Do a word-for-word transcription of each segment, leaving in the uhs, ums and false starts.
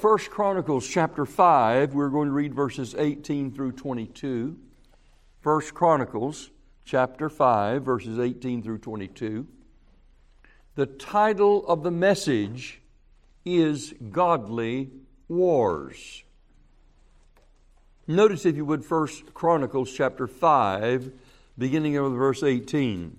First Chronicles chapter five, we're going to read verses eighteen through twenty-two. First Chronicles chapter five, verses eighteen through twenty-two. The title of the message is Godly Wars. Notice, if you would, First Chronicles chapter five, beginning with verse eighteen.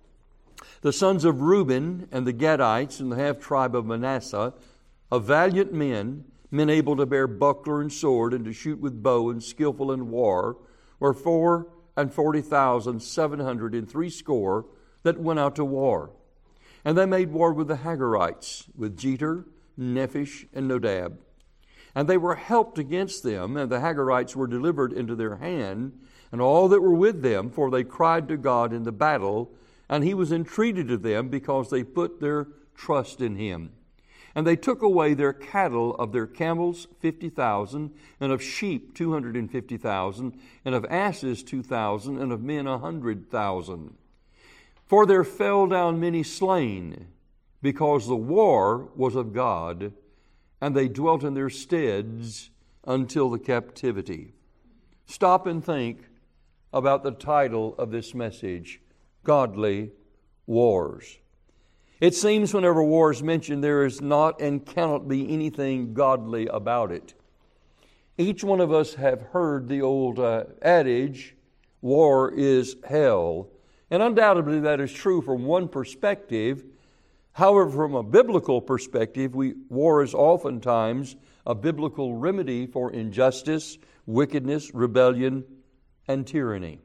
The sons of Reuben and the Gadites and the half-tribe of Manasseh, of valiant men, men able to bear buckler and sword and to shoot with bow and skillful in war, were four and forty thousand seven hundred and threescore that went out to war. And they made war with the Hagarites, with Jeter, Nephish, and Nodab. And they were helped against them, and the Hagarites were delivered into their hand, and all that were with them, for they cried to God in the battle, and he was entreated of them because they put their trust in him. And they took away their cattle of their camels fifty thousand, and of sheep two hundred and fifty thousand, and of asses two thousand, and of men a hundred thousand. For there fell down many slain, because the war was of God, and they dwelt in their steads until the captivity. Stop and think about the title of this message, Godly Wars. It seems whenever war is mentioned, there is not and cannot be anything godly about it. Each one of us have heard the old uh, adage, war is hell. And undoubtedly that is true from one perspective. However, from a biblical perspective, we, war is oftentimes a biblical remedy for injustice, wickedness, rebellion, and tyranny.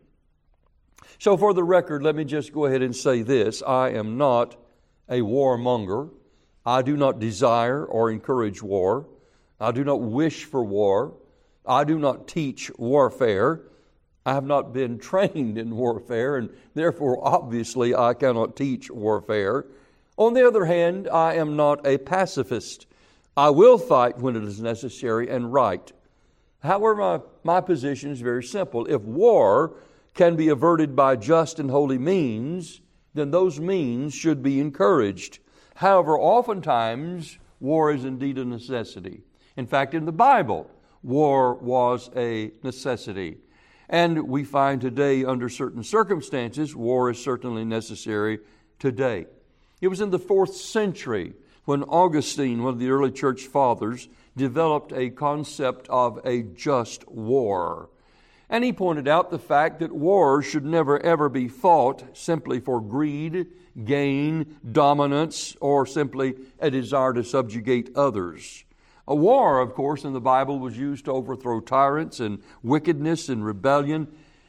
So for the record, let me just go ahead and say this. I am not a warmonger. I do not desire or encourage war. I do not wish for war. I do not teach warfare. I have not been trained in warfare, and therefore, obviously, I cannot teach warfare. On the other hand, I am not a pacifist. I will fight when it is necessary and right. However, my, my position is very simple. If war can be averted by just and holy means, then those means should be encouraged. However, oftentimes, war is indeed a necessity. In fact, in the Bible, war was a necessity. And we find today, under certain circumstances, war is certainly necessary today. It was in the fourth century when Augustine, one of the early church fathers, developed a concept of a just war. And he pointed out the fact that war should never ever be fought simply for greed, gain, dominance, or simply a desire to subjugate others. A war, of course, in the Bible was used to overthrow tyrants and wickedness and rebellion,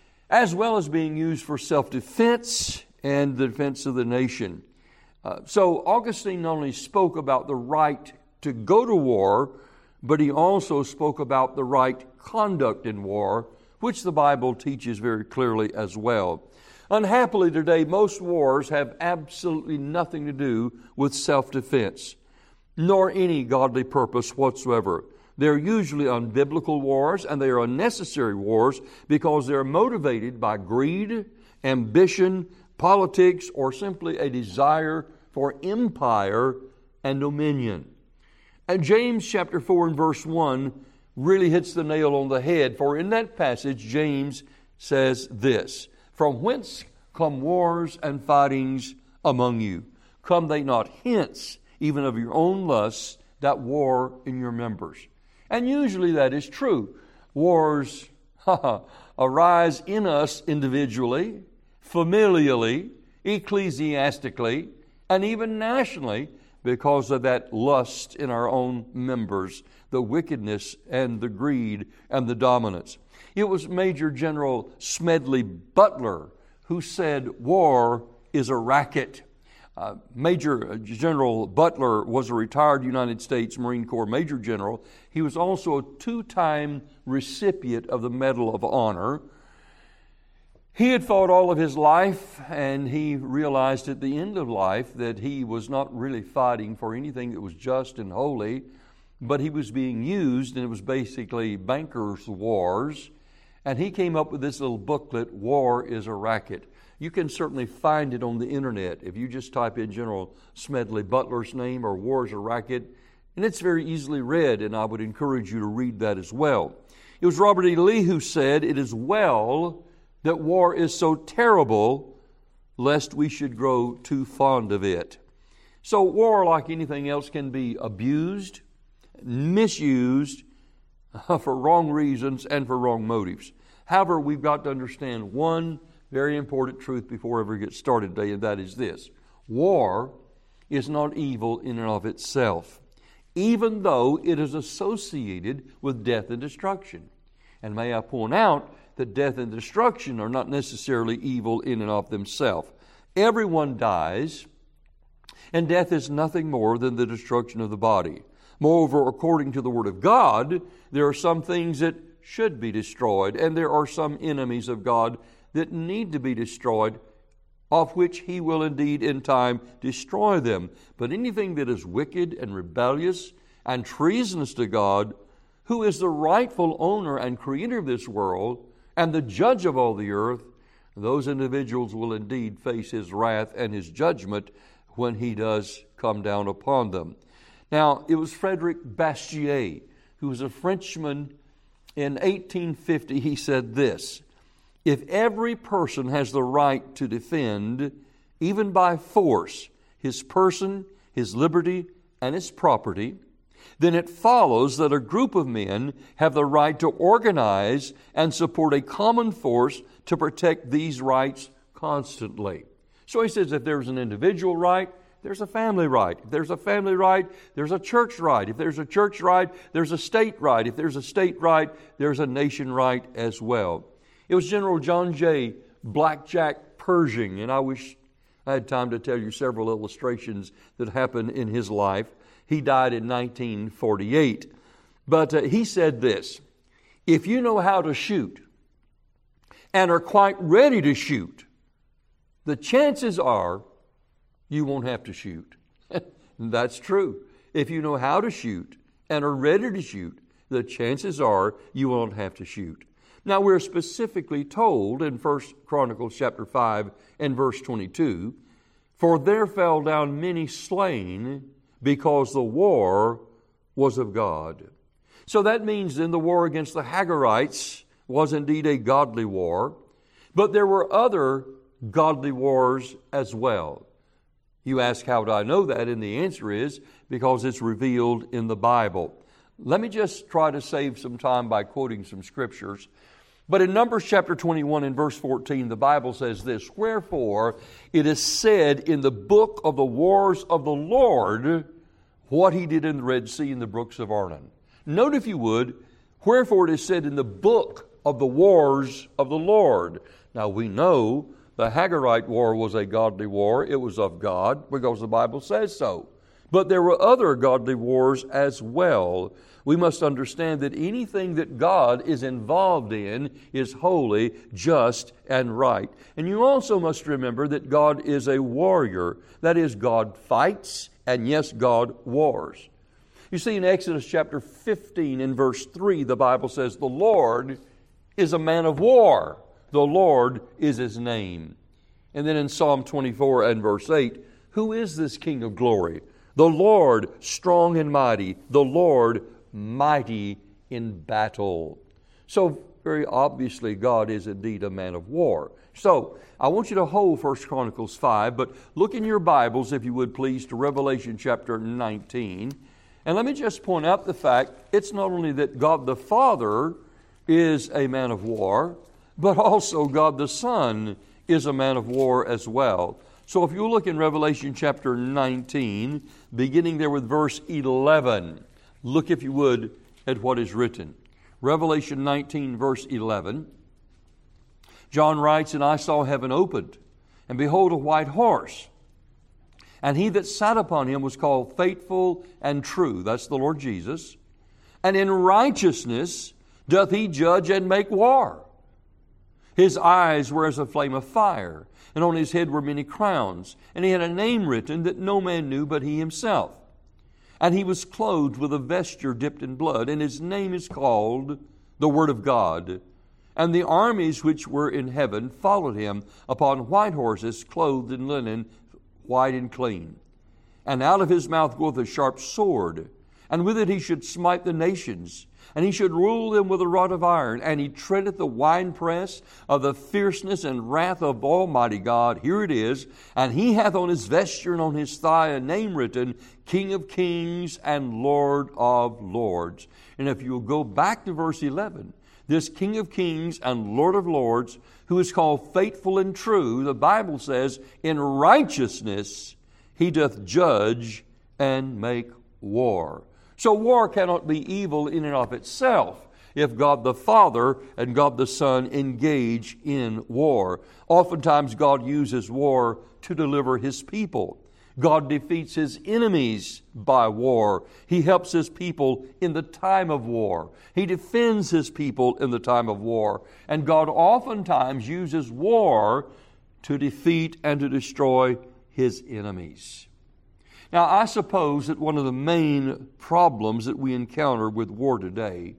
as well as being used for self-defense and the defense of the nation. Uh, so Augustine not only spoke about the right to go to war, but he also spoke about the right conduct in war, which the Bible teaches very clearly as well. Unhappily today, most wars have absolutely nothing to do with self-defense, nor any godly purpose whatsoever. They're usually unbiblical wars, and they are unnecessary wars because they're motivated by greed, ambition, politics, or simply a desire for empire and dominion. And James chapter four and verse one really hits the nail on the head, for in that passage James says this, "From whence come wars and fightings among you? Come they not hence, even of your own lusts, that war in your members?" And usually that is true. Wars arise in us individually, familially, ecclesiastically, and even nationally because of that lust in our own members, the wickedness and the greed and the dominance. It was Major General Smedley Butler who said, "War is a racket." Uh, Major General Butler was a retired United States Marine Corps Major General. He was also a two-time recipient of the Medal of Honor. He had fought all of his life, and he realized at the end of life that he was not really fighting for anything that was just and holy, but he was being used, and it was basically bankers' wars. And he came up with this little booklet, War is a Racket. You can certainly find it on the internet. If you just type in General Smedley Butler's name or War is a Racket, And it's very easily read, and I would encourage you to read that as well. It was Robert E. Lee who said, "It is well that war is so terrible, lest we should grow too fond of it." So war, like anything else, can be abused, misused for wrong reasons and for wrong motives. However, we've got to understand one very important truth before we ever get started today, and that is this. War is not evil in and of itself, even though it is associated with death and destruction. And may I point out that death and destruction are not necessarily evil in and of themselves. Everyone dies, and death is nothing more than the destruction of the body. Moreover, according to the Word of God, there are some things that should be destroyed, and there are some enemies of God that need to be destroyed, of which He will indeed in time destroy them. But anything that is wicked and rebellious and treasonous to God, who is the rightful owner and creator of this world and the judge of all the earth, those individuals will indeed face His wrath and His judgment when He does come down upon them. Now, it was Frederic Bastiat, who was a Frenchman in eighteen fifty. He said this: "If every person has the right to defend, even by force, his person, his liberty, and his property, then it follows that a group of men have the right to organize and support a common force to protect these rights constantly." So he says if there's an individual right, there's a family right. If there's a family right, there's a church right. If there's a church right, there's a state right. If there's a state right, there's a nation right as well. It was General John J. Blackjack Pershing, and I wish I had time to tell you several illustrations that happened in his life. He died in nineteen forty-eight. But uh, he said this: "If you know how to shoot and are quite ready to shoot, the chances are you won't have to shoot." That's true. If you know how to shoot and are ready to shoot, the chances are you won't have to shoot. Now, we're specifically told in First Chronicles chapter five and verse twenty-two, "For there fell down many slain, because the war was of God." So that means then the war against the Hagarites was indeed a godly war, but there were other godly wars as well. You ask, how do I know that? And the answer is because it's revealed in the Bible. Let me just try to save some time by quoting some scriptures. But in Numbers chapter twenty-one and verse fourteen, the Bible says this: "Wherefore it is said in the book of the wars of the Lord, what He did in the Red Sea and the brooks of Arnon." Note, if you would, wherefore it is said in the book of the wars of the Lord. Now we know the Hagarite war was a godly war. It was of God because the Bible says so. But there were other godly wars as well. We must understand that anything that God is involved in is holy, just, and right. And you also must remember that God is a warrior. That is, God fights, and yes, God wars. You see, in Exodus chapter fifteen and verse three, the Bible says, "The Lord is a man of war. The Lord is His name." And then in Psalm twenty-four and verse eight, "Who is this King of glory? The Lord strong and mighty, the Lord mighty in battle." So very obviously God is indeed a man of war. So I want you to hold First Chronicles five, but look in your Bibles, if you would please, to Revelation chapter nineteen. And let me just point out the fact, it's not only that God the Father is a man of war, but also God the Son is a man of war as well. So if you look in Revelation chapter nineteen, beginning there with verse eleven, look, if you would, at what is written. Revelation nineteen, verse eleven. John writes, "And I saw heaven opened, and behold, a white horse. And he that sat upon him was called Faithful and True." That's the Lord Jesus. "And in righteousness doth he judge and make war. His eyes were as a flame of fire, and on his head were many crowns. And he had a name written that no man knew but he himself. And he was clothed with a vesture dipped in blood, and his name is called the Word of God. And the armies which were in heaven followed him upon white horses, clothed in linen, white and clean. And out of his mouth goeth a sharp sword, and with it he should smite the nations, and he should rule them with a rod of iron, and he treadeth the winepress of the fierceness and wrath of Almighty God. Here it is. And he hath on his vesture and on his thigh a name written, King of Kings and Lord of Lords. And if you'll go back to verse eleven, this King of Kings and Lord of Lords, who is called faithful and true, the Bible says, in righteousness he doth judge and make war. So war cannot be evil in and of itself if God the Father and God the Son engage in war. Oftentimes God uses war to deliver His people. God defeats His enemies by war. He helps His people in the time of war. He defends His people in the time of war. And God oftentimes uses war to defeat and to destroy His enemies. Now, I suppose that one of the main problems that we encounter with war today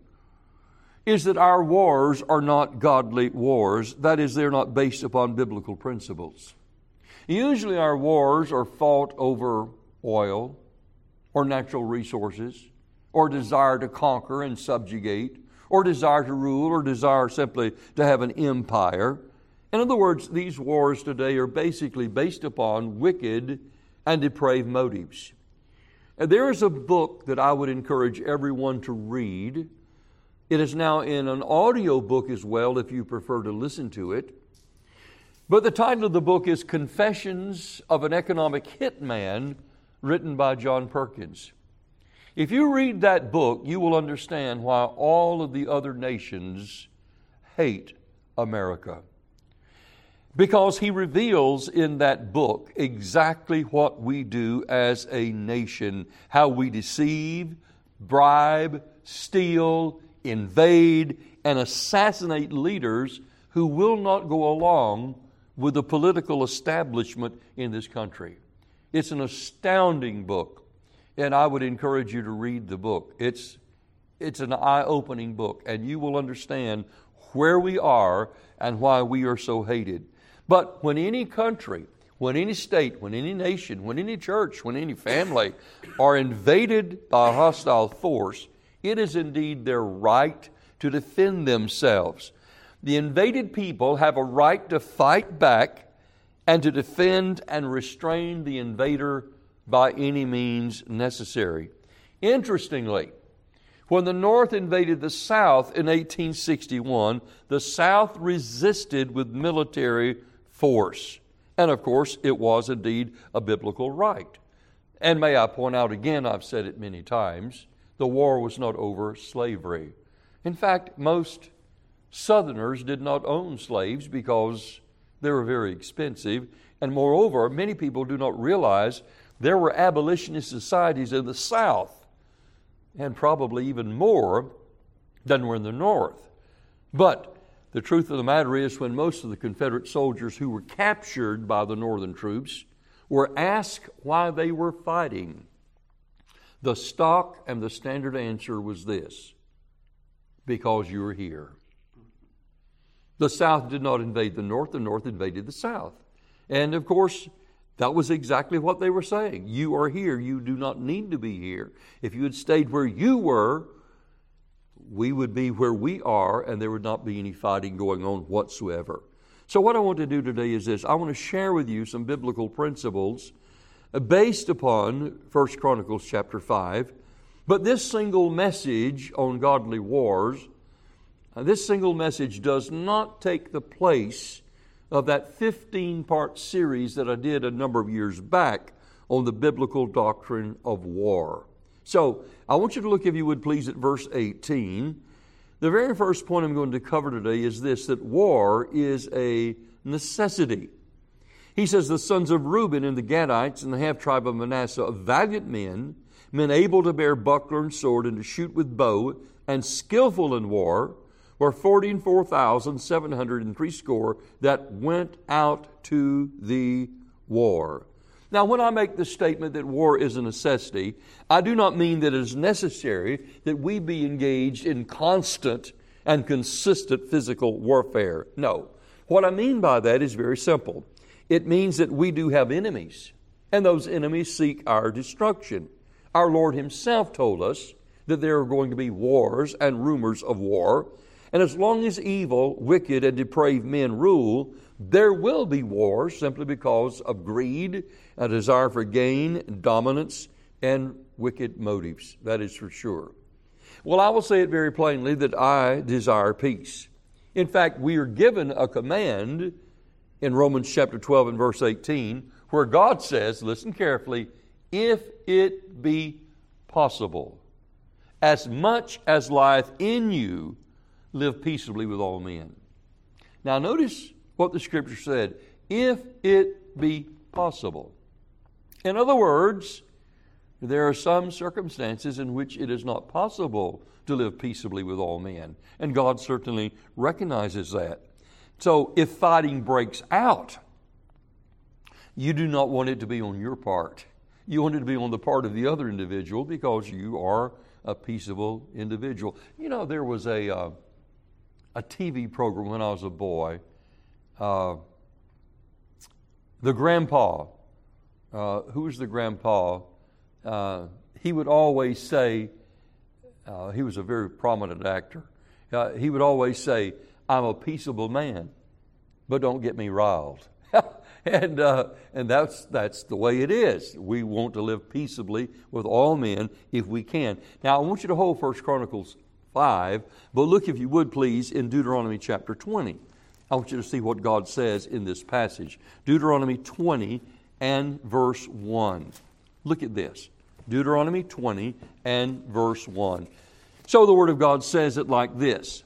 is that our wars are not godly wars. That is, they're not based upon biblical principles. Usually our wars are fought over oil or natural resources or desire to conquer and subjugate or desire to rule or desire simply to have an empire. In other words, these wars today are basically based upon wicked and depraved motives. And there is a book that I would encourage everyone to read. It is now in an audio book as well, if you prefer to listen to it. But the title of the book is Confessions of an Economic Hitman, written by John Perkins. If you read that book, you will understand why all of the other nations hate America. Because he reveals in that book exactly what we do as a nation, how we deceive, bribe, steal, invade, and assassinate leaders who will not go along with the political establishment in this country. It's an astounding book, and I would encourage you to read the book. It's, it's an eye-opening book, and you will understand where we are and why we are so hated. But when any country, when any state, when any nation, when any church, when any family are invaded by a hostile force, it is indeed their right to defend themselves. The invaded people have a right to fight back and to defend and restrain the invader by any means necessary. Interestingly, when the North invaded the South in eighteen sixty-one, the South resisted with military force. And of course, it was indeed a biblical right. And may I point out again, I've said it many times, the war was not over slavery. In fact, most Southerners did not own slaves because they were very expensive. And moreover, many people do not realize there were abolitionist societies in the South, and probably even more than were in the North. But the truth of the matter is, when most of the Confederate soldiers who were captured by the Northern troops were asked why they were fighting, the stock and the standard answer was this: because you are here. The South did not invade the North, the North invaded the South. And of course, that was exactly what they were saying. You are here, you do not need to be here. If you had stayed where you were, we would be where we are, and there would not be any fighting going on whatsoever. So what I want to do today is this. I want to share with you some biblical principles based upon First Chronicles chapter five. But this single message on godly wars, this single message does not take the place of that fifteen-part series that I did a number of years back on the biblical doctrine of war. So, I want you to look, if you would please, at verse eighteen. The very first point I'm going to cover today is this, that war is a necessity. He says, the sons of Reuben and the Gadites and the half-tribe of Manasseh, of valiant men, men able to bear buckler and sword and to shoot with bow, and skillful in war, were forty and four thousand seven hundred and three score that went out to the war. Now, when I make the statement that war is a necessity, I do not mean that it is necessary that we be engaged in constant and consistent physical warfare. No. What I mean by that is very simple. It means that we do have enemies, and those enemies seek our destruction. Our Lord Himself told us that there are going to be wars and rumors of war. And as long as evil, wicked, and depraved men rule, there will be wars simply because of greed, a desire for gain, dominance, and wicked motives. That is for sure. Well, I will say it very plainly that I desire peace. In fact, we are given a command in Romans chapter twelve and verse eighteen, where God says, listen carefully, if it be possible, as much as lieth in you, live peaceably with all men. Now notice what the Scripture said, if it be possible. In other words, there are some circumstances in which it is not possible to live peaceably with all men. And God certainly recognizes that. So if fighting breaks out, you do not want it to be on your part. You want it to be on the part of the other individual because you are a peaceable individual. You know, there was a uh, a T V program when I was a boy. Uh, the grandpa, uh, who was the grandpa? Uh, he would always say, uh, he was a very prominent actor. Uh, he would always say, I'm a peaceable man, but don't get me riled. and uh, and that's that's the way it is. We want to live peaceably with all men if we can. Now, I want you to hold First Chronicles five, but look, if you would please, in Deuteronomy chapter twenty. I want you to see what God says in this passage. Deuteronomy twenty and verse one. Look at this. Deuteronomy twenty and verse one. So the Word of God says it like this.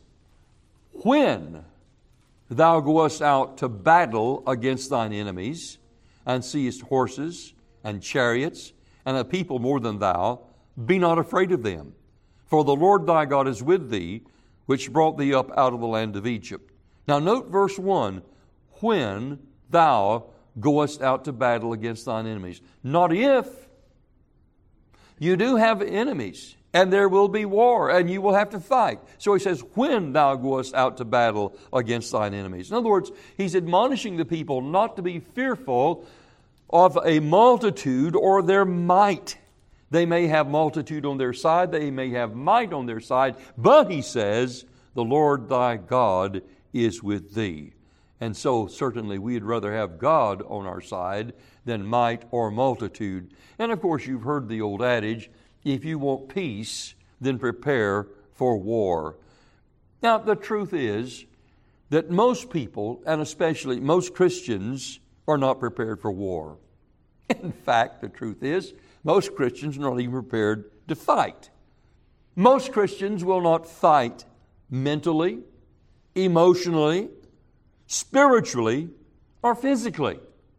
When thou goest out to battle against thine enemies, and seest horses and chariots, and a people more than thou, be not afraid of them. For the Lord thy God is with thee, which brought thee up out of the land of Egypt. Now note verse one. When thou goest out to battle against thine enemies. Not if. You do have enemies, and there will be war, and you will have to fight. So he says, when thou goest out to battle against thine enemies. In other words, he's admonishing the people not to be fearful of a multitude or their might. They may have multitude on their side, they may have might on their side, but he says, the Lord thy God is with thee. And so certainly we'd rather have God on our side than might or multitude. And of course you've heard the old adage, if you want peace, then prepare for war. Now the truth is that most people, and especially most Christians, are not prepared for war. In fact, the truth is, most Christians are not even prepared to fight. Most Christians will not fight mentally, emotionally, spiritually, or physically.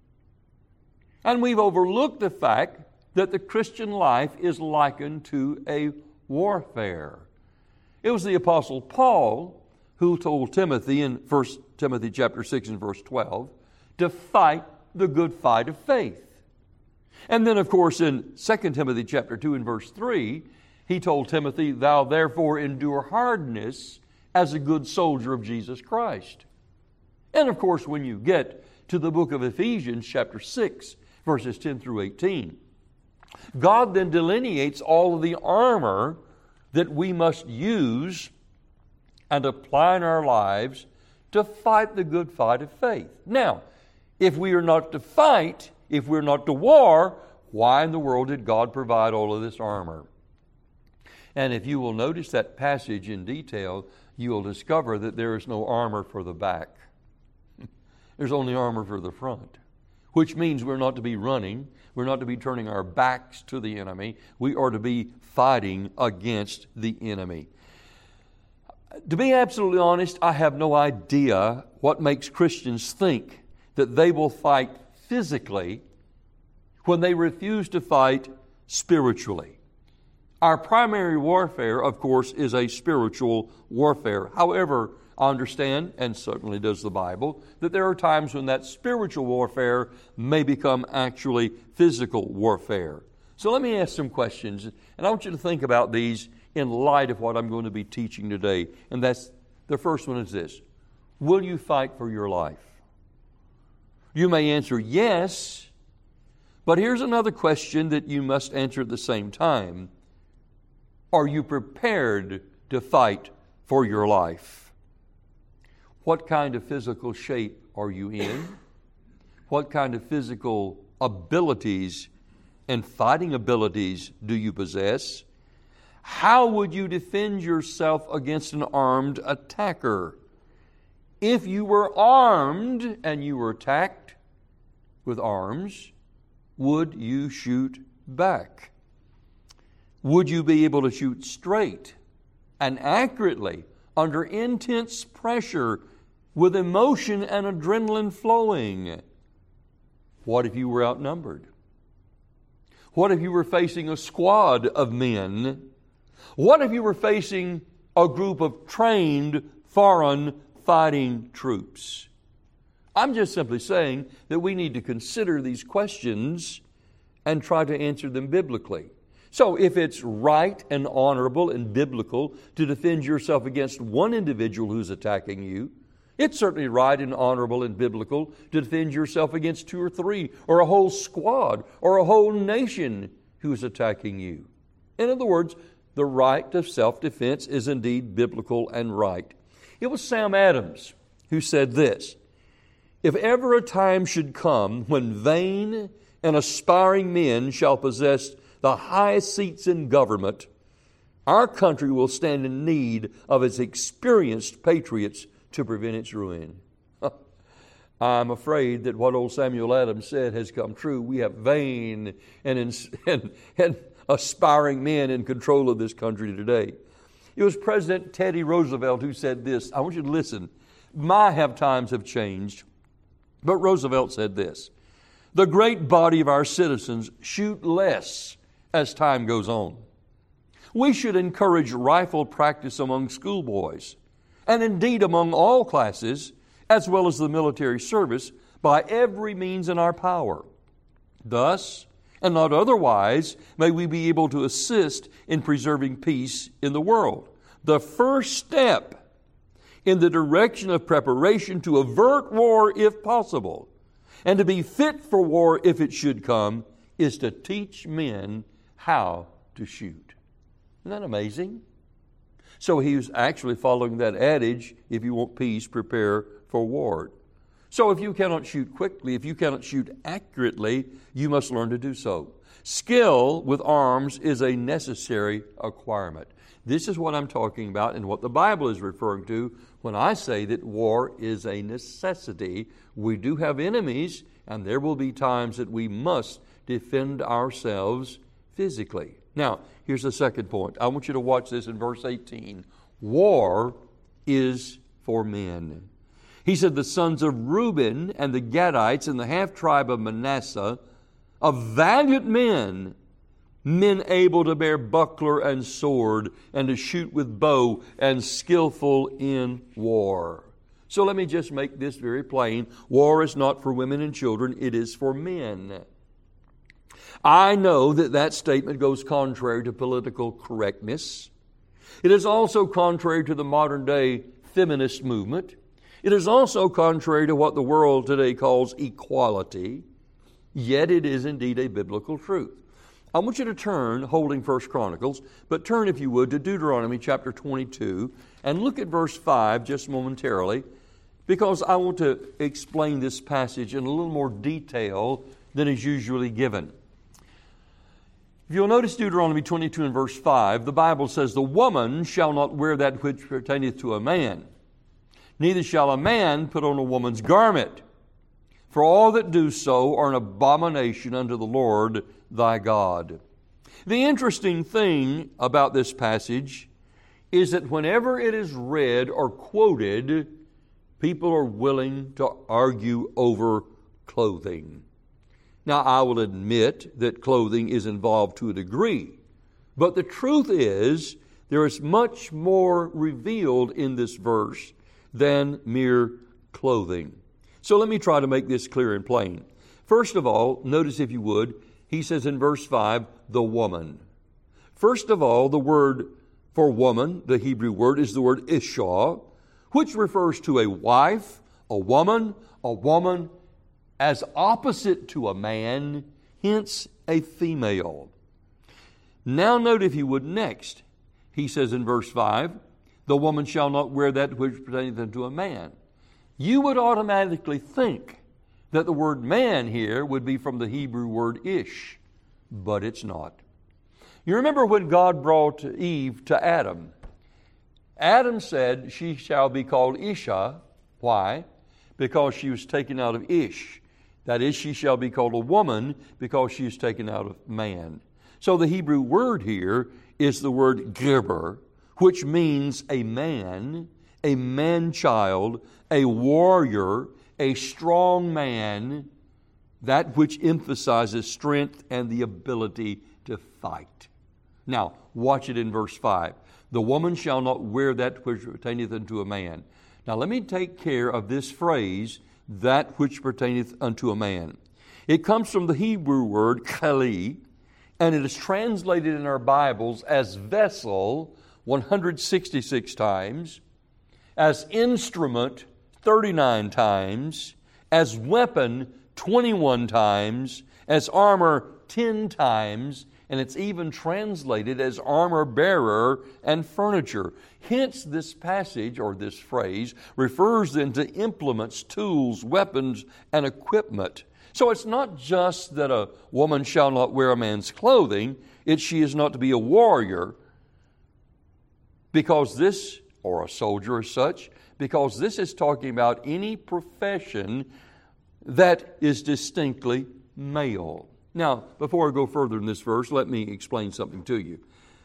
And we've overlooked the fact that the Christian life is likened to a warfare. It was the Apostle Paul who told Timothy in First Timothy chapter six and verse twelve to fight the good fight of faith. And then, of course, in Second Timothy chapter two and verse three, he told Timothy, thou therefore endure hardness as a good soldier of Jesus Christ. And of course, when you get to the book of Ephesians chapter six, verses ten through eighteen, God then delineates all of the armor that we must use and apply in our lives to fight the good fight of faith. Now, if we are not to fight, if we're not to war, why in the world did God provide all of this armor? And if you will notice that passage in detail, you will discover that there is no armor for the back. There's only armor for the front, which means we're not to be running. We're not to be turning our backs to the enemy. We are to be fighting against the enemy. To be absolutely honest, I have no idea what makes Christians think that they will fight physically when they refuse to fight spiritually. Our primary warfare, of course, is a spiritual warfare. However, I understand, and certainly does the Bible, that there are times when that spiritual warfare may become actually physical warfare. So let me ask some questions, and I want you to think about these in light of what I'm going to be teaching today. And that's, the first one is this. Will you fight for your life? You may answer yes, But here's another question that you must answer at the same time. Are you prepared to fight for your life? What kind of physical shape are you in? What kind of physical abilities and fighting abilities do you possess? How would you defend yourself against an armed attacker? If you were armed and you were attacked with arms, would you shoot back? Would you be able to shoot straight and accurately under intense pressure with emotion and adrenaline flowing? What if you were outnumbered? What if you were facing a squad of men? What if you were facing a group of trained foreign fighting troops? I'm just simply saying that we need to consider these questions and try to answer them biblically. So if it's right and honorable and biblical to defend yourself against one individual who's attacking you, it's certainly right and honorable and biblical to defend yourself against two or three or a whole squad or a whole nation who is attacking you. In other words, the right of self-defense is indeed biblical and right. It was Sam Adams who said this: "If ever a time should come when vain and aspiring men shall possess the highest seats in government, our country will stand in need of its experienced patriots to prevent its ruin." I'm afraid that what old Samuel Adams said has come true. We have vain and, and, and aspiring men in control of this country today. It was President Teddy Roosevelt who said this. I want you to listen. My have times have changed, but Roosevelt said this: "The great body of our citizens shoot less as time goes on. We should encourage rifle practice among schoolboys, and indeed among all classes, as well as the military service, by every means in our power. Thus, and not otherwise, may we be able to assist in preserving peace in the world. The first step in the direction of preparation to avert war if possible, and to be fit for war if it should come, is to teach men how to shoot." Isn't that amazing? So he was actually following that adage, if you want peace, prepare for war. So if you cannot shoot quickly, if you cannot shoot accurately, you must learn to do so. Skill with arms is a necessary acquirement. This is what I'm talking about and what the Bible is referring to when I say that war is a necessity. We do have enemies, and there will be times that we must defend ourselves physically. Now, here's the second point. I want you to watch this in verse eighteen. War is for men. He said, "The sons of Reuben and the Gadites and the half-tribe of Manasseh, of valiant men, men able to bear buckler and sword, and to shoot with bow, and skillful in war." So let me just make this very plain. War is not for women and children, it is for men. I know that that statement goes contrary to political correctness. It is also contrary to the modern day feminist movement. It is also contrary to what the world today calls equality. Yet it is indeed a biblical truth. I want you to turn, holding First Chronicles, but turn, if you would, to Deuteronomy chapter twenty-two and look at verse five just momentarily, because I want to explain this passage in a little more detail than is usually given. If you'll notice Deuteronomy twenty-two and verse five, the Bible says, "The woman shall not wear that which pertaineth to a man, neither shall a man put on a woman's garment. For all that do so are an abomination unto the Lord thy God." The interesting thing about this passage is that whenever it is read or quoted, people are willing to argue over clothing. Now, I will admit that clothing is involved to a degree, but the truth is there is much more revealed in this verse than mere clothing. So let me try to make this clear and plain. First of all, notice if you would, he says in verse five, the woman. First of all, the word for woman, the Hebrew word, is the word Isha, which refers to a wife, a woman, a woman as opposite to a man, hence a female. Now note, if you would, next. He says in verse five, the woman shall not wear that which pertaineth unto a man. You would automatically think that the word man here would be from the Hebrew word ish, but it's not. You remember when God brought Eve to Adam? Adam said she shall be called Isha. Why? Because she was taken out of Ish. That is, she shall be called a woman because she is taken out of man. So the Hebrew word here is the word Gerber, which means a man, a man-child, a warrior, a strong man, that which emphasizes strength and the ability to fight. Now, watch it in verse five. The woman shall not wear that which pertaineth unto a man. Now, let me take care of this phrase, that which pertaineth unto a man. It comes from the Hebrew word kali, and it is translated in our Bibles as vessel one hundred sixty-six times, as instrument thirty-nine times, as weapon twenty-one times, as armor ten times, and it's even translated as armor bearer and furniture. Hence, this passage, or this phrase, refers then to implements, tools, weapons, and equipment. So it's not just that a woman shall not wear a man's clothing, it's she is not to be a warrior, because this, or a soldier as such, because this is talking about any profession that is distinctly male. Now, before I go further in this verse, let me explain something to you.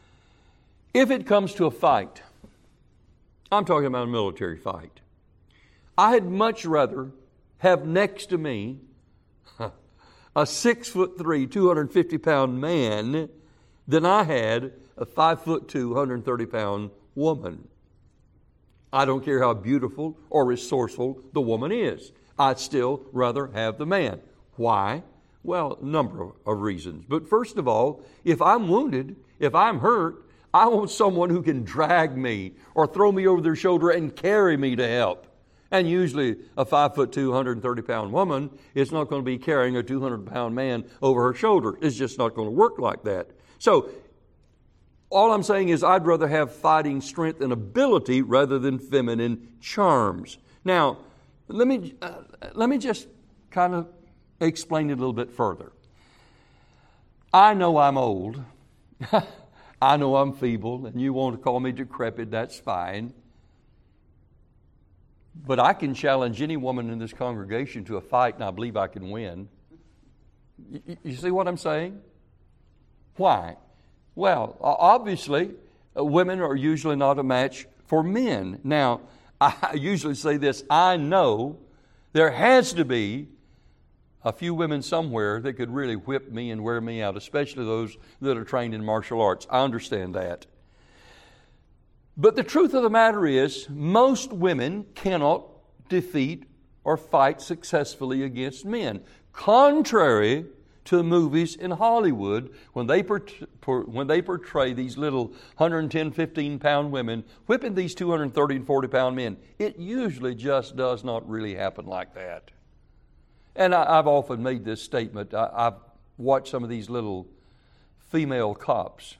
If it comes to a fight, I'm talking about a military fight, I'd much rather have next to me a six foot three, two hundred fifty pound man than I had a five foot two, one hundred thirty pound woman. I don't care how beautiful or resourceful the woman is. I'd still rather have the man. Why? Well, a number of reasons. But first of all, if I'm wounded, if I'm hurt, I want someone who can drag me or throw me over their shoulder and carry me to help. And usually a five foot two, one hundred thirty pound woman is not going to be carrying a two hundred pound man over her shoulder. It's just not going to work like that. So all I'm saying is I'd rather have fighting strength and ability rather than feminine charms. Now, let me uh, let me just kind of explain it a little bit further. I know I'm old. I know I'm feeble, and you want to call me decrepit, that's fine. But I can challenge any woman in this congregation to a fight, and I believe I can win. You, you see what I'm saying? Why? Well, obviously, women are usually not a match for men. Now, I usually say this, I know there has to be a few women somewhere that could really whip me and wear me out, especially those that are trained in martial arts. I understand that. But the truth of the matter is, most women cannot defeat or fight successfully against men. Contrary to the movies in Hollywood, when they when they portray these little one hundred ten, fifteen pound women whipping these two hundred thirty and forty pound men, it usually just does not really happen like that. And I, I've often made this statement. I, I've watched some of these little female cops.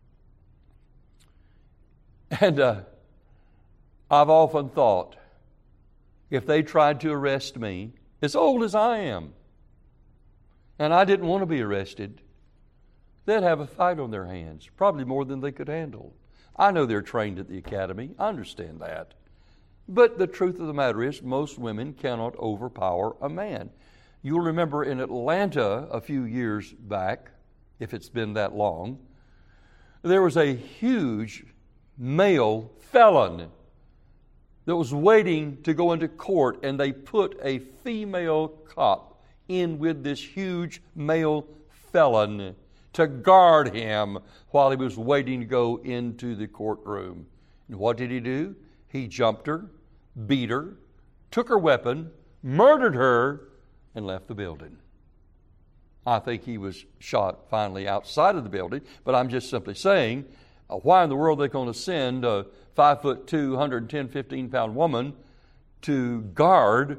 And uh, I've often thought, if they tried to arrest me, as old as I am, and I didn't want to be arrested, they'd have a fight on their hands, probably more than they could handle. I know they're trained at the academy. I understand that. But the truth of the matter is, most women cannot overpower a man. You'll remember in Atlanta a few years back, if it's been that long, there was a huge male felon that was waiting to go into court, and they put a female cop in with this huge male felon to guard him while he was waiting to go into the courtroom. And what did he do? He jumped her, beat her, took her weapon, murdered her, and left the building. I think he was shot finally outside of the building, but I'm just simply saying, uh, why in the world are they going to send a five foot two, one hundred ten, fifteen pound woman to guard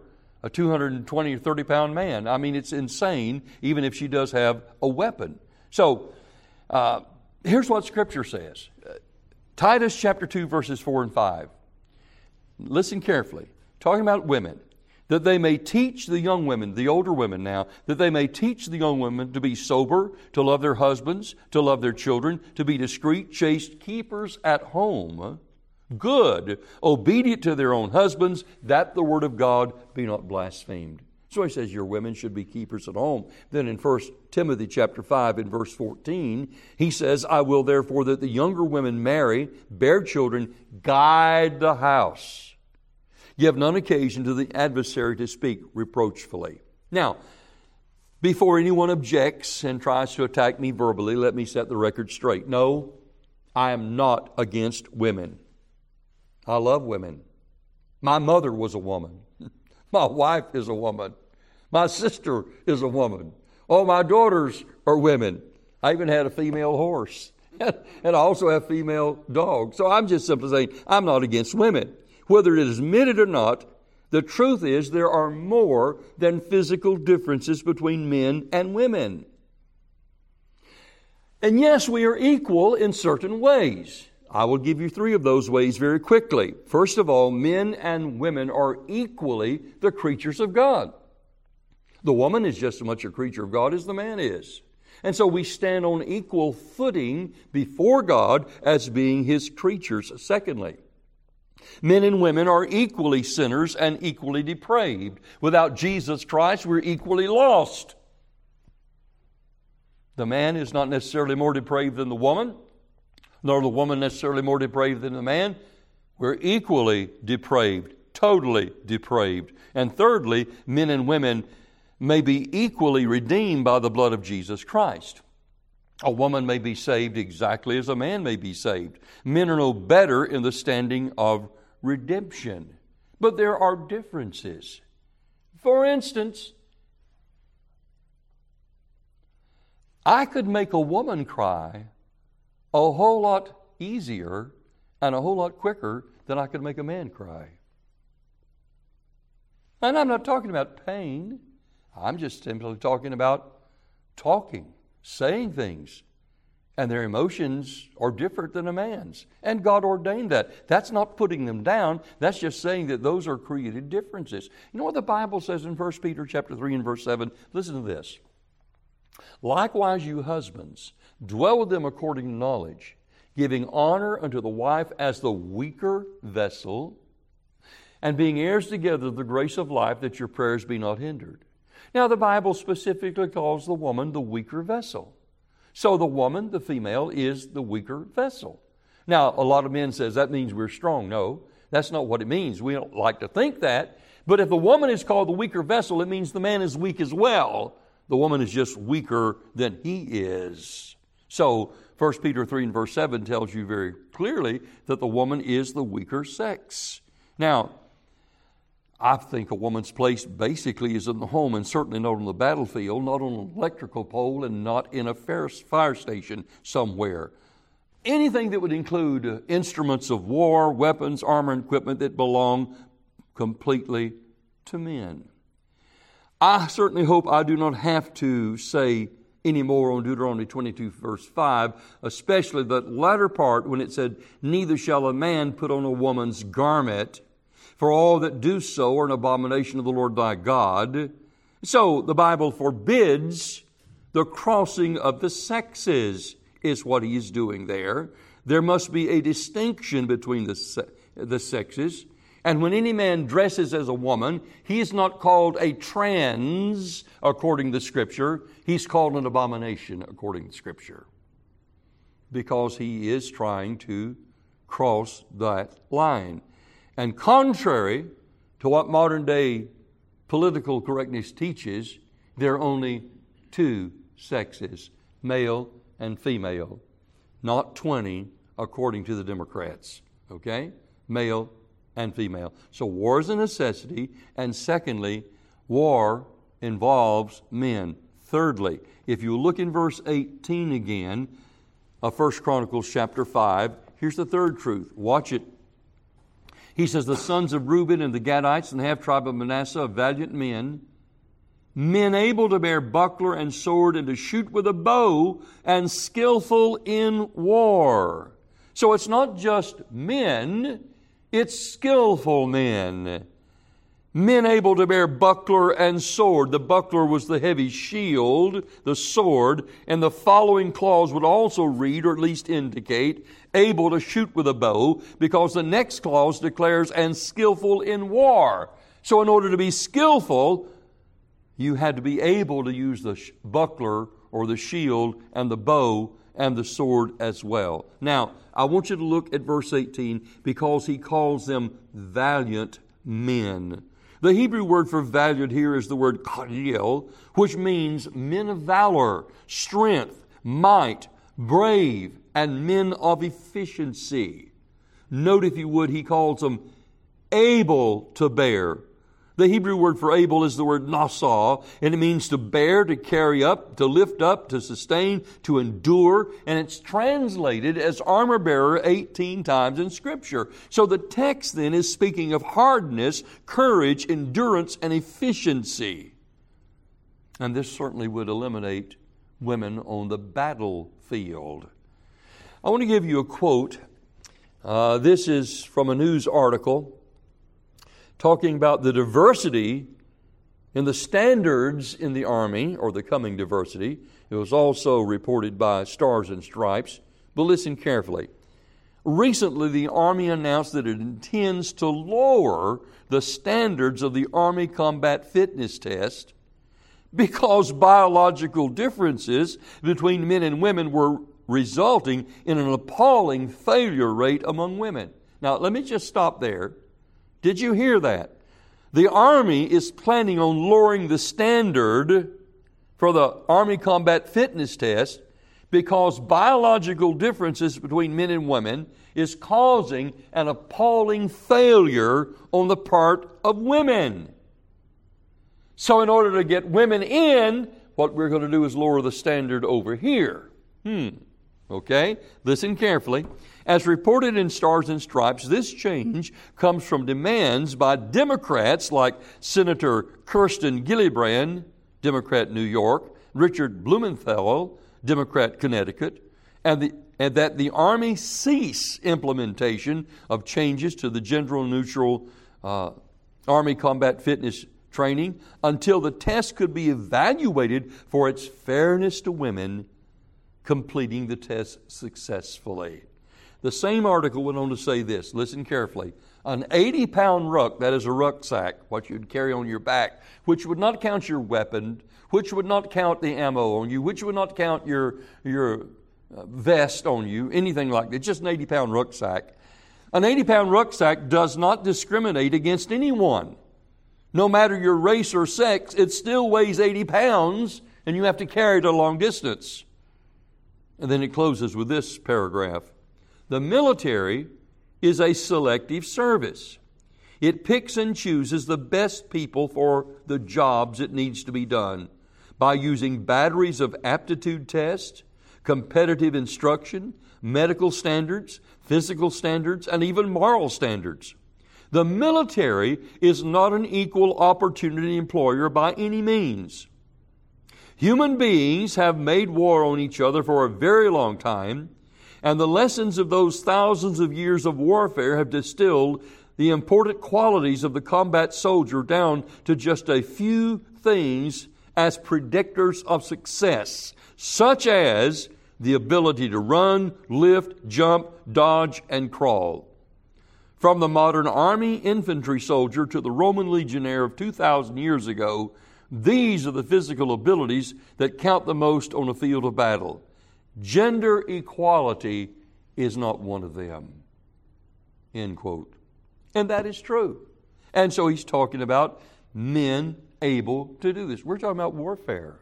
a two hundred twenty or thirty pound man. I mean, it's insane, even if she does have a weapon. So, uh, here's what Scripture says. Titus chapter two, verses four and five. Listen carefully. Talking about women. That they may teach the young women, the older women now, that they may teach the young women to be sober, to love their husbands, to love their children, to be discreet, chaste, keepers at home, good, obedient to their own husbands, that the word of God be not blasphemed. So he says your women should be keepers at home. Then in First Timothy chapter five in verse fourteen, he says, I will therefore that the younger women marry, bear children, guide the house. Give none occasion to the adversary to speak reproachfully. Now, before anyone objects and tries to attack me verbally, let me set the record straight. No, I am not against women. I love women. My mother was a woman. My wife is a woman. My sister is a woman. All my daughters are women. I even had a female horse. And I also have female dogs. So I'm just simply saying I'm not against women. Whether it is admitted or not, the truth is there are more than physical differences between men and women. And yes, we are equal in certain ways. I will give you three of those ways very quickly. First of all, men and women are equally the creatures of God. The woman is just as much a creature of God as the man is. And so we stand on equal footing before God as being His creatures. Secondly, men and women are equally sinners and equally depraved. Without Jesus Christ, we're equally lost. The man is not necessarily more depraved than the woman, nor the woman necessarily more depraved than the man. We're equally depraved, totally depraved. And thirdly, men and women may be equally redeemed by the blood of Jesus Christ. A woman may be saved exactly as a man may be saved. Men are no better in the standing of redemption. But there are differences. For instance, I could make a woman cry a whole lot easier and a whole lot quicker than I could make a man cry. And I'm not talking about pain. I'm just simply talking about talking, saying things. And their emotions are different than a man's. And God ordained that. That's not putting them down. That's just saying that those are created differences. You know what the Bible says in First Peter chapter three and verse seven? Listen to this. Likewise, you husbands, dwell with them according to knowledge, giving honor unto the wife as the weaker vessel, and being heirs together of the grace of life, that your prayers be not hindered. Now, the Bible specifically calls the woman the weaker vessel. So the woman, the female, is the weaker vessel. Now, a lot of men says that means we're strong. No, that's not what it means. We don't like to think that. But if the woman is called the weaker vessel, it means the man is weak as well. The woman is just weaker than he is. So First Peter three and verse seven tells you very clearly that the woman is the weaker sex. Now, I think a woman's place basically is in the home, and certainly not on the battlefield, not on an electrical pole, and not in a fire station somewhere. Anything that would include instruments of war, weapons, armor, and equipment that belong completely to men. I certainly hope I do not have to say any more on Deuteronomy twenty-two, verse five, especially the latter part when it said, neither shall a man put on a woman's garment, for all that do so are an abomination of the Lord thy God. So the Bible forbids the crossing of the sexes, is what he is doing there. There must be a distinction between the, se- the sexes. And when any man dresses as a woman, he is not called a trans, according to Scripture. He's called an abomination, according to Scripture, because he is trying to cross that line. And contrary to what modern day political correctness teaches, there are only two sexes, male and female, not twenty according to the Democrats. Okay? Male and female. So war is a necessity. And secondly, war involves men. Thirdly, if you look in verse eighteen again of First Chronicles chapter five, here's the third truth. Watch it. He says, the sons of Reuben and the Gadites and the half-tribe of Manasseh are valiant men, men able to bear buckler and sword and to shoot with a bow and skillful in war. So it's not just men, it's skillful men. Men able to bear buckler and sword. The buckler was the heavy shield, the sword, and the following clause would also read, or at least indicate, able to shoot with a bow, because the next clause declares, and skillful in war. So in order to be skillful, you had to be able to use the buckler or the shield and the bow and the sword as well. Now, I want you to look at verse eighteen, because he calls them valiant men. The Hebrew word for valiant here is the word chayil, which means men of valor, strength, might, brave, and men of efficiency. Note, if you would, he calls them able to bear. The Hebrew word for able is the word nasah, and it means to bear, to carry up, to lift up, to sustain, to endure, and it's translated as armor bearer eighteen times in Scripture. So the text then is speaking of hardness, courage, endurance, and efficiency. And this certainly would eliminate women on the battlefield. I want to give you a quote. Uh, this is from a news article talking about the diversity in the standards in the Army, or the coming diversity. It was also reported by Stars and Stripes. But listen carefully. Recently, the Army announced that it intends to lower the standards of the Army Combat Fitness Test because biological differences between men and women were resulting in an appalling failure rate among women. Now, let me just stop there. Did you hear that? The Army is planning on lowering the standard for the Army Combat Fitness Test because biological differences between men and women is causing an appalling failure on the part of women. So in order to get women in, what we're going to do is lower the standard over here. Hmm. Okay? Listen carefully. As reported in Stars and Stripes, this change comes from demands by Democrats like Senator Kirsten Gillibrand, Democrat New York, Richard Blumenthal, Democrat Connecticut, and, the, and that the Army cease implementation of changes to the gender-neutral uh, Army Combat Fitness training until the test could be evaluated for its fairness to women completing the test successfully. The same article went on to say this. Listen carefully. An eighty-pound ruck, that is a rucksack, what you'd carry on your back, which would not count your weapon, which would not count the ammo on you, which would not count your, your vest on you, anything like that, just an eighty-pound rucksack. An eighty-pound rucksack does not discriminate against anyone. No matter your race or sex, it still weighs eighty pounds, and you have to carry it a long distance. And then it closes with this paragraph. The military is a selective service. It picks and chooses the best people for the jobs it needs to be done by using batteries of aptitude tests, competitive instruction, medical standards, physical standards, and even moral standards. The military is not an equal opportunity employer by any means. Human beings have made war on each other for a very long time, and the lessons of those thousands of years of warfare have distilled the important qualities of the combat soldier down to just a few things as predictors of success, such as the ability to run, lift, jump, dodge, and crawl. From the modern army infantry soldier to the Roman legionnaire of two thousand years ago, these are the physical abilities that count the most on a field of battle. Gender equality is not one of them. End quote. And that is true. And so he's talking about men able to do this. We're talking about warfare.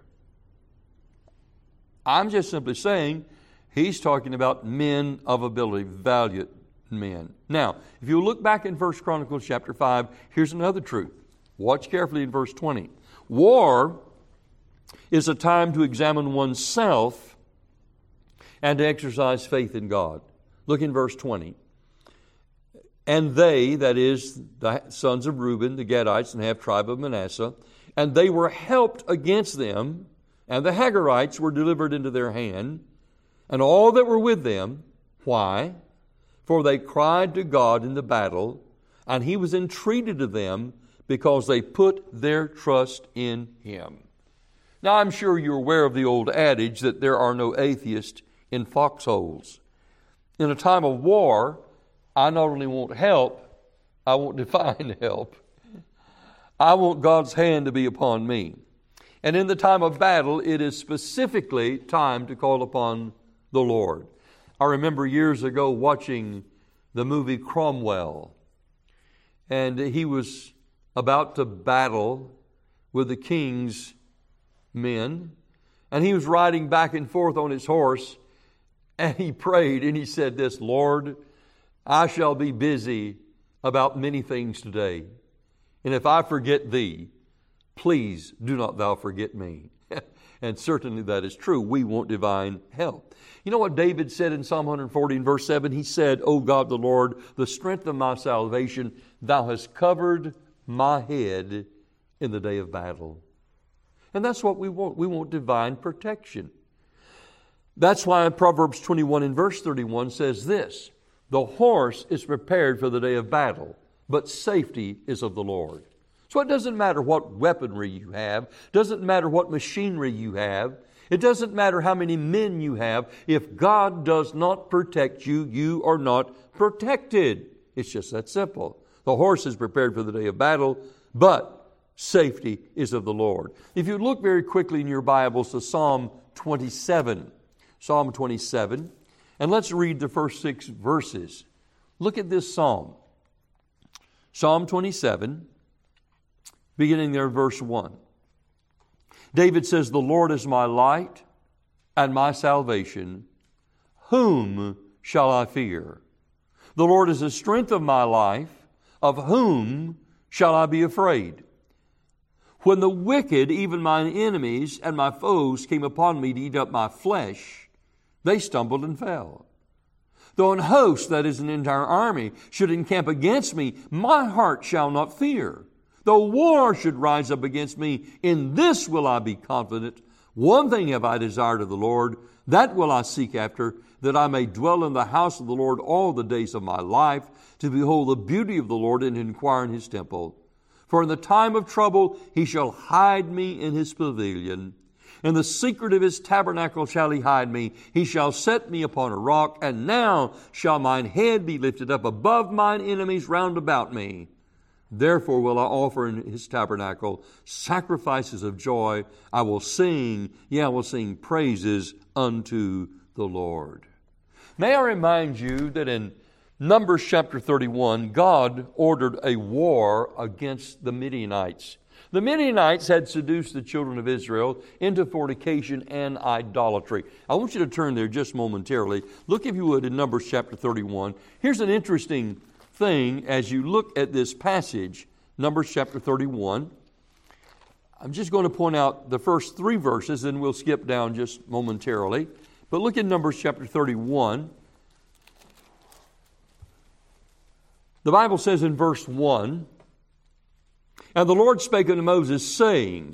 I'm just simply saying he's talking about men of ability, valiant men. Now, if you look back in First Chronicles chapter five, here's another truth. Watch carefully in verse twenty. War is a time to examine oneself and to exercise faith in God. Look in verse twenty. And they, that is, the sons of Reuben, the Gadites, and half tribe of Manasseh, and they were helped against them, and the Hagarites were delivered into their hand, and all that were with them. Why? For they cried to God in the battle, and he was entreated of them, because they put their trust in him. Now, I'm sure you're aware of the old adage that there are no atheists in foxholes. In a time of war, I not only want help, I want divine help. I want God's hand to be upon me. And in the time of battle, it is specifically time to call upon the Lord. I remember years ago watching the movie Cromwell, and he was about to battle with the king's men, and he was riding back and forth on his horse, and he prayed, and he said this, Lord, I shall be busy about many things today, and if I forget thee, please do not thou forget me. And certainly that is true. We want divine help. You know what David said in Psalm one forty in verse seven? He said, O God the Lord, the strength of my salvation, thou hast covered my head in the day of battle. And that's what we want. We want divine protection. That's why Proverbs twenty-one in verse thirty-one says this, the horse is prepared for the day of battle, but safety is of the Lord. So it doesn't matter what weaponry you have, doesn't matter what machinery you have, it doesn't matter how many men you have. If God does not protect you, you are not protected. It's just that simple. The horse is prepared for the day of battle, but safety is of the Lord. If you look very quickly in your Bibles to Psalm twenty-seven, Psalm twenty-seven, and let's read the first six verses. Look at this psalm. Psalm twenty-seven, beginning there in verse one. David says, the Lord is my light and my salvation. Whom shall I fear? The Lord is the strength of my life. Of whom shall I be afraid? When the wicked, even mine enemies and my foes, came upon me to eat up my flesh, they stumbled and fell. Though an host, that is an entire army, should encamp against me, my heart shall not fear. Though war should rise up against me, in this will I be confident. One thing have I desired of the Lord, that will I seek after, that I may dwell in the house of the Lord all the days of my life, to behold the beauty of the Lord and inquire in his temple. For in the time of trouble he shall hide me in his pavilion. In the secret of his tabernacle shall he hide me. He shall set me upon a rock, and now shall mine head be lifted up above mine enemies round about me. Therefore will I offer in his tabernacle sacrifices of joy. I will sing, yea, I will sing praises unto the Lord. May I remind you that in Numbers chapter thirty-one, God ordered a war against the Midianites. The Midianites had seduced the children of Israel into fornication and idolatry. I want you to turn there just momentarily. Look, if you would, in Numbers chapter thirty-one. Here's an interesting thing as you look at this passage, Numbers chapter thirty-one. I'm just going to point out the first three verses, and we'll skip down just momentarily. But look at Numbers chapter thirty-one. The Bible says in verse one, and the Lord spake unto Moses, saying,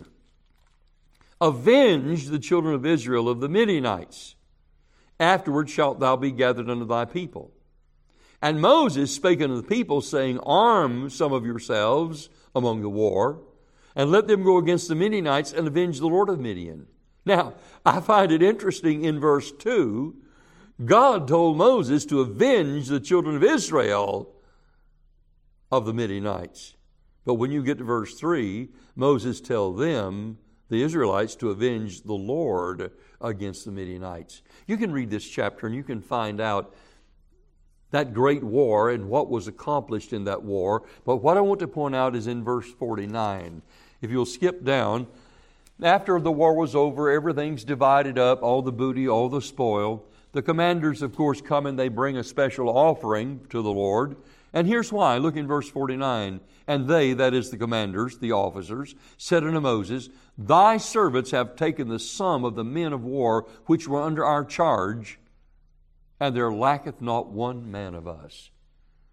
avenge the children of Israel of the Midianites. Afterward shalt thou be gathered unto thy people. And Moses spake unto the people, saying, arm some of yourselves among the war, and let them go against the Midianites and avenge the Lord of Midian. Now, I find it interesting in verse two, God told Moses to avenge the children of Israel of the Midianites. But when you get to verse three, Moses tells them, the Israelites, to avenge the Lord against the Midianites. You can read this chapter and you can find out that great war and what was accomplished in that war. But what I want to point out is in verse forty-nine. If you'll skip down, after the war was over, everything's divided up, all the booty, all the spoil. The commanders, of course, come and they bring a special offering to the Lord. And here's why. Look in verse forty-nine. And they, that is the commanders, the officers, said unto Moses, thy servants have taken the sum of the men of war which were under our charge, and there lacketh not one man of us.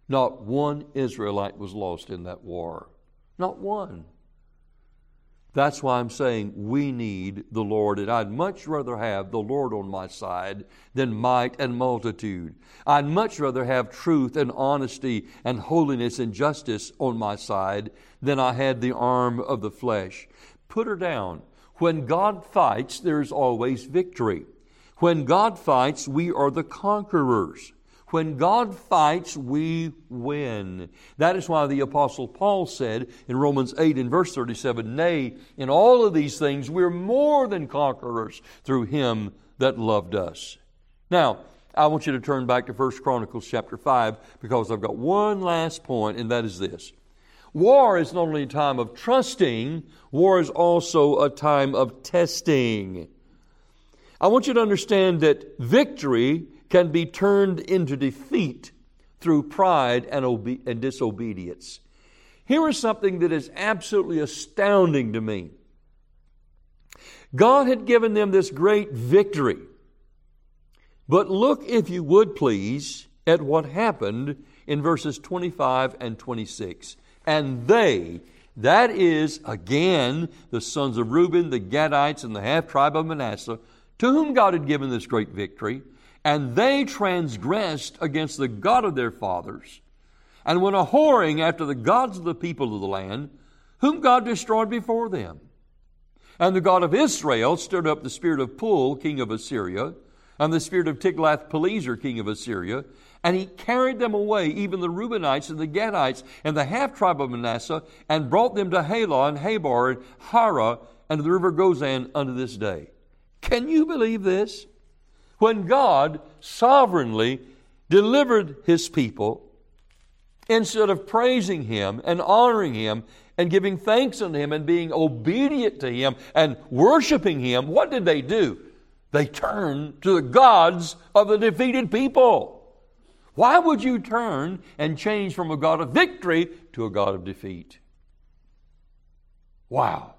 Not one Israelite was lost in that war. Not one. That's why I'm saying we need the Lord, and I'd much rather have the Lord on my side than might and multitude. I'd much rather have truth and honesty and holiness and justice on my side than I had the arm of the flesh. Put her down. When God fights, there's always victory. When God fights, we are the conquerors. When God fights, we win. That is why the Apostle Paul said in Romans eight and verse thirty-seven, "Nay, in all of these things we're more than conquerors through Him that loved us." Now, I want you to turn back to First Chronicles chapter five, because I've got one last point, and that is this. War is not only a time of trusting, war is also a time of testing. I want you to understand that victory can be turned into defeat through pride and, obe- and disobedience. Here is something that is absolutely astounding to me. God had given them this great victory. But look, if you would please, at what happened in verses twenty-five and twenty-six. And they, that is, again, the sons of Reuben, the Gadites, and the half-tribe of Manasseh, to whom God had given this great victory, and they transgressed against the God of their fathers, and went a whoring after the gods of the people of the land, whom God destroyed before them. And the God of Israel stirred up the spirit of Pul, king of Assyria, and the spirit of Tiglath-Pileser, king of Assyria, and he carried them away, even the Reubenites and the Gadites and the half-tribe of Manasseh, and brought them to Halah and Habor and Hara and to the river Gozan unto this day. Can you believe this? When God sovereignly delivered His people, instead of praising Him and honoring Him and giving thanks unto Him and being obedient to Him and worshiping Him, what did they do? They turned to the gods of the defeated people. Why would you turn and change from a God of victory to a God of defeat? Wow.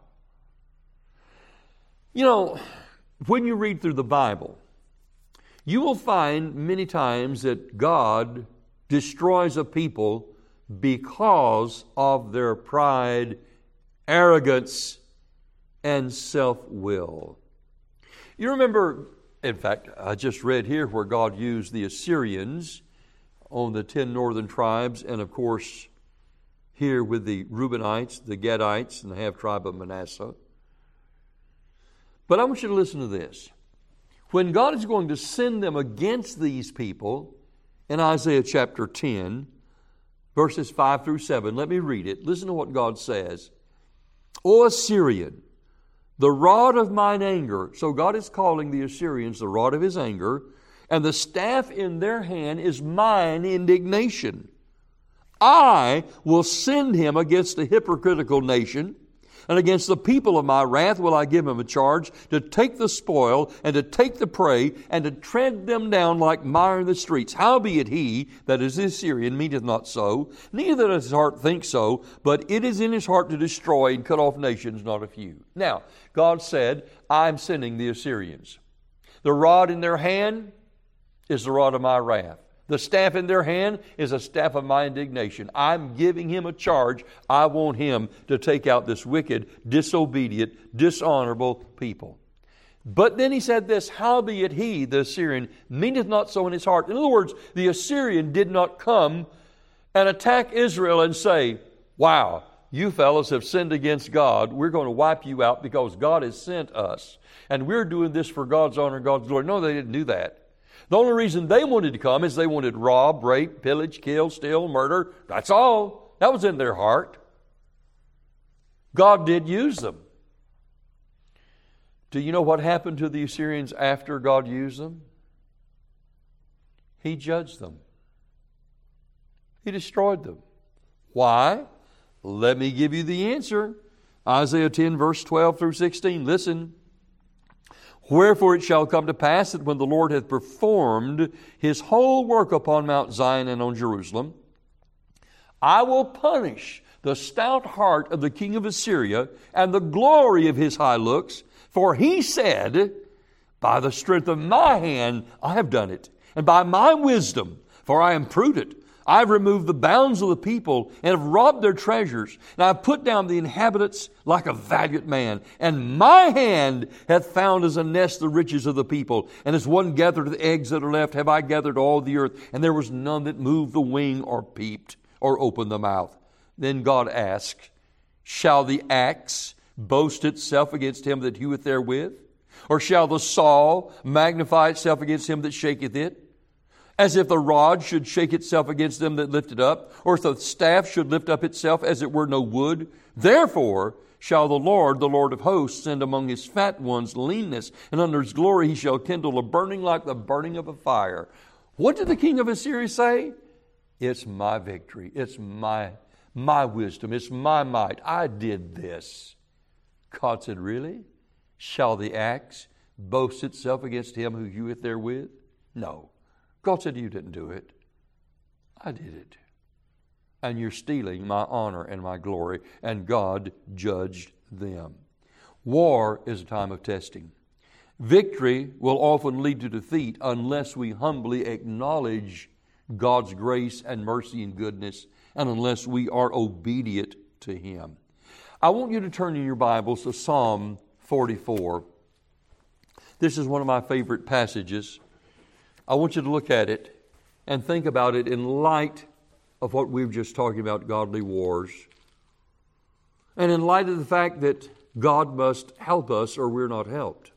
You know, when you read through the Bible, you will find many times that God destroys a people because of their pride, arrogance, and self-will. You remember, in fact, I just read here where God used the Assyrians on the ten northern tribes, and of course here with the Reubenites, the Gadites, and the half-tribe of Manasseh. But I want you to listen to this. When God is going to send them against these people, in Isaiah chapter ten, verses five through seven, let me read it. Listen to what God says. O Assyrian, the rod of mine anger. So God is calling the Assyrians the rod of His anger, and the staff in their hand is mine indignation. I will send him against a hypocritical nation, and against the people of my wrath will I give him a charge to take the spoil and to take the prey and to tread them down like mire in the streets. Howbeit he, that is the Assyrian, meaneth not so, neither does his heart think so, but it is in his heart to destroy and cut off nations, not a few. Now, God said, I'm sending the Assyrians. The rod in their hand is the rod of my wrath. The staff in their hand is a staff of my indignation. I'm giving him a charge. I want him to take out this wicked, disobedient, dishonorable people. But then he said this, howbeit he, the Assyrian, meaneth not so in his heart. In other words, the Assyrian did not come and attack Israel and say, wow, you fellows have sinned against God. We're going to wipe you out because God has sent us. And we're doing this for God's honor and God's glory. No, they didn't do that. The only reason they wanted to come is they wanted to rob, rape, pillage, kill, steal, murder. That's all. That was in their heart. God did use them. Do you know what happened to the Assyrians after God used them? He judged them. He destroyed them. Why? Let me give you the answer. Isaiah ten, verse twelve through sixteen. Listen. Wherefore it shall come to pass that when the Lord hath performed His whole work upon Mount Zion and on Jerusalem, I will punish the stout heart of the king of Assyria and the glory of his high looks. For he said, by the strength of my hand I have done it, and by my wisdom, for I am prudent, I've removed the bounds of the people and have robbed their treasures. And I've put down the inhabitants like a valiant man. And my hand hath found as a nest the riches of the people. And as one gathered the eggs that are left, have I gathered all the earth. And there was none that moved the wing or peeped or opened the mouth. Then God asked, shall the axe boast itself against him that heweth therewith? Or shall the saw magnify itself against him that shaketh it? As if the rod should shake itself against them that lift it up, or if the staff should lift up itself as it were no wood. Therefore shall the Lord, the Lord of hosts, send among his fat ones leanness, and under his glory he shall kindle a burning like the burning of a fire. What did the king of Assyria say? It's my victory. It's my, my wisdom. It's my might. I did this. God said, really? Shall the axe boast itself against him who heweth therewith? No. God said, you didn't do it. I did it. And you're stealing my honor and my glory. And God judged them. War is a time of testing. Victory will often lead to defeat unless we humbly acknowledge God's grace and mercy and goodness, and unless we are obedient to Him. I want you to turn in your Bibles to Psalm forty-four. This is one of my favorite passages. I want you to look at it and think about it in light of what we were just talking about, godly wars. And in light of the fact that God must help us or we're not helped.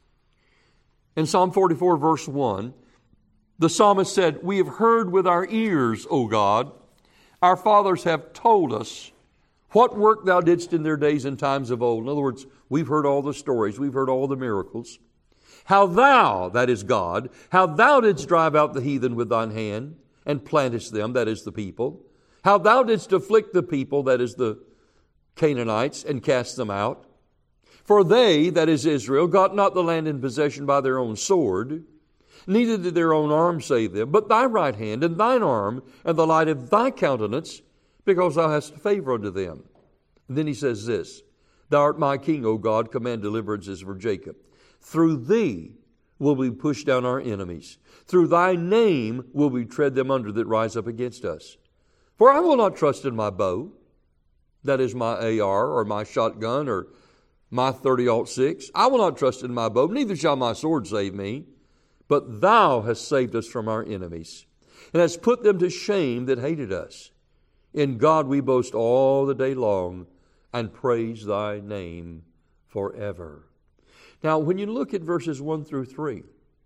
In Psalm forty-four, verse one, the psalmist said, we have heard with our ears, O God. Our fathers have told us what work thou didst in their days and times of old. In other words, we've heard all the stories. We've heard all the miracles. How thou, that is God, how thou didst drive out the heathen with thine hand and plantest them, that is the people. How thou didst afflict the people, that is the Canaanites, and cast them out. For they, that is Israel, got not the land in possession by their own sword, neither did their own arm save them, but thy right hand and thine arm and the light of thy countenance, because thou hast favor unto them. And then he says this, thou art my king, O God, command deliverances for Jacob. Through thee will we push down our enemies. Through thy name will we tread them under that rise up against us. For I will not trust in my bow, that is my A R or my shotgun or my thirty aught six. I will not trust in my bow, neither shall my sword save me. But thou hast saved us from our enemies, and hast put them to shame that hated us. In God we boast all the day long, and praise thy name forever. Now, when you look at verses one through three,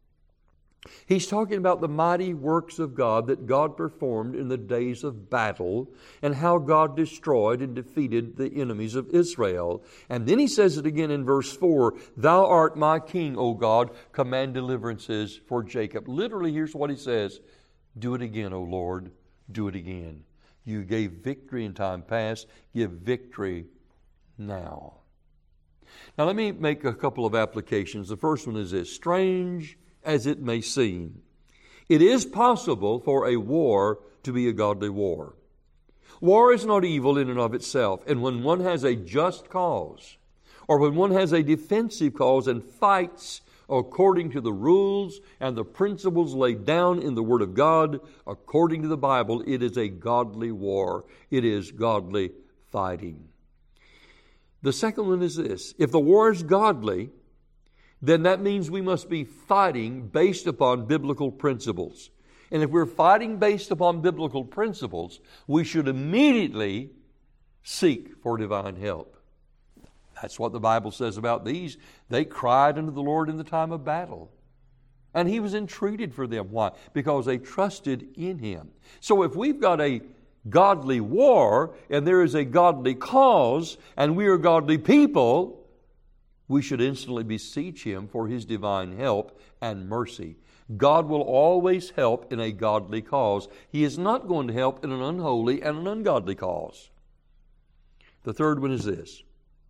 he's talking about the mighty works of God that God performed in the days of battle and how God destroyed and defeated the enemies of Israel. And then he says it again in verse four, thou art my king, O God, command deliverances for Jacob. Literally, here's what he says, do it again, O Lord, do it again. You gave victory in time past, give victory now. Now let me make a couple of applications. The first one is this, strange as it may seem, it is possible for a war to be a godly war. War is not evil in and of itself, and when one has a just cause, or when one has a defensive cause and fights according to the rules and the principles laid down in the Word of God, according to the Bible, it is a godly war. It is godly fighting. The second one is this, if the war is godly, then that means we must be fighting based upon biblical principles. And if we're fighting based upon biblical principles, we should immediately seek for divine help. That's what the Bible says about these. They cried unto the Lord in the time of battle. And He was entreated for them. Why? Because they trusted in Him. So if we've got a godly war, and there is a godly cause, and we are godly people, we should instantly beseech Him for His divine help and mercy. God will always help in a godly cause. He is not going to help in an unholy and an ungodly cause. The third one is this.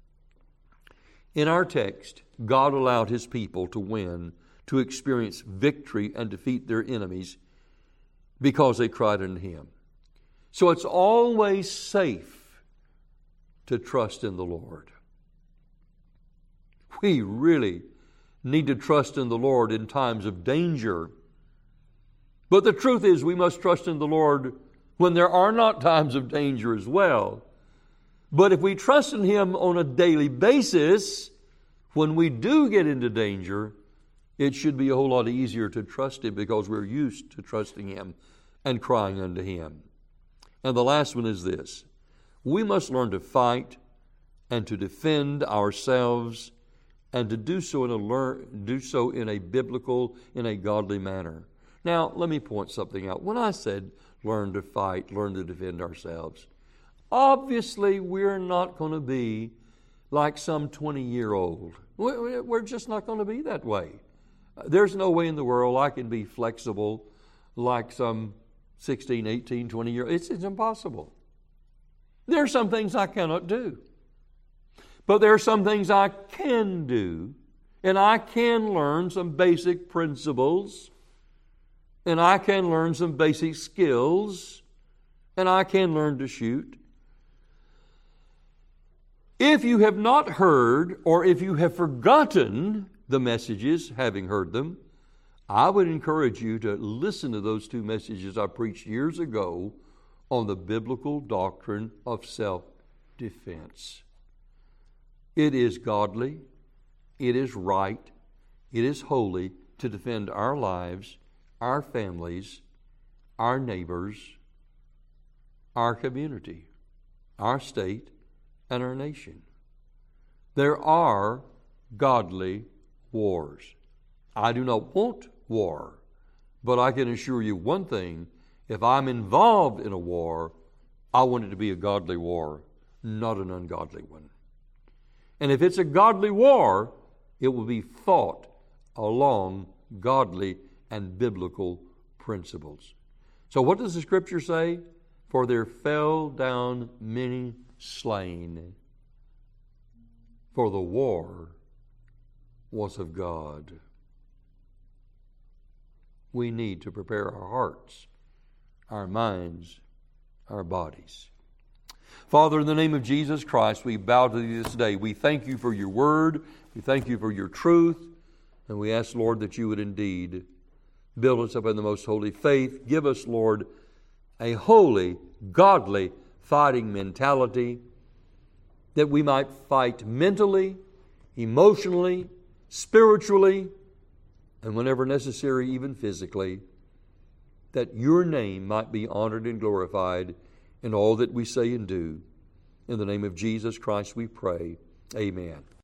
In our text, God allowed His people to win, to experience victory and defeat their enemies because they cried unto Him. So it's always safe to trust in the Lord. We really need to trust in the Lord in times of danger. But the truth is we must trust in the Lord when there are not times of danger as well. But if we trust in Him on a daily basis, when we do get into danger, it should be a whole lot easier to trust Him because we're used to trusting Him and crying unto Him. And the last one is this: we must learn to fight and to defend ourselves, and to do so in a learn, do so in a biblical, in a godly manner. Now, let me point something out. When I said learn to fight, learn to defend ourselves, obviously we're not going to be like some twenty-year-old. We're just not going to be that way. There's no way in the world I can be flexible like some sixteen, eighteen, twenty-year-old. It's, it's impossible. There are some things I cannot do. But there are some things I can do, and I can learn some basic principles, and I can learn some basic skills, and I can learn to shoot. If you have not heard, or if you have forgotten the messages, having heard them, I would encourage you to listen to those two messages I preached years ago on the biblical doctrine of self-defense. It is godly, it is right, it is holy to defend our lives, our families, our neighbors, our community, our state, and our nation. There are godly wars. I do not want war, but I can assure you one thing: if I'm involved in a war, I want it to be a godly war, not an ungodly one. And if it's a godly war, it will be fought along godly and biblical principles. So what does the Scripture say? For there fell down many slain, for the war was of God. We need to prepare our hearts, our minds, our bodies. Father, in the name of Jesus Christ, we bow to Thee this day. We thank You for Your Word. We thank You for Your truth. And we ask, Lord, that You would indeed build us up in the most holy faith. Give us, Lord, a holy, godly fighting mentality, that we might fight mentally, emotionally, spiritually, and whenever necessary, even physically, that Your name might be honored and glorified in all that we say and do. In the name of Jesus Christ we pray. Amen.